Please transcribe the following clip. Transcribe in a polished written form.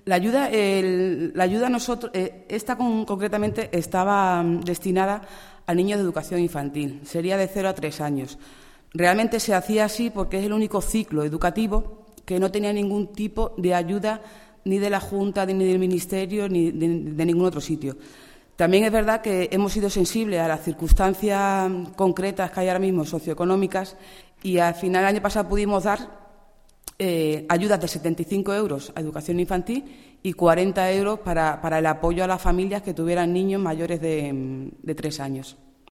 La ayuda concretamente estaba destinada a niños de educación infantil. Sería de 0 a 3 años. Realmente se hacía así porque es el único ciclo educativo que no tenía ningún tipo de ayuda ni de la Junta, ni del Ministerio, ni de ningún otro sitio. También es verdad que hemos sido sensibles a las circunstancias concretas que hay ahora mismo socioeconómicas y al final del año pasado pudimos dar ayudas de 75 euros a educación infantil y 40 euros para el apoyo a las familias que tuvieran niños mayores de 3 años.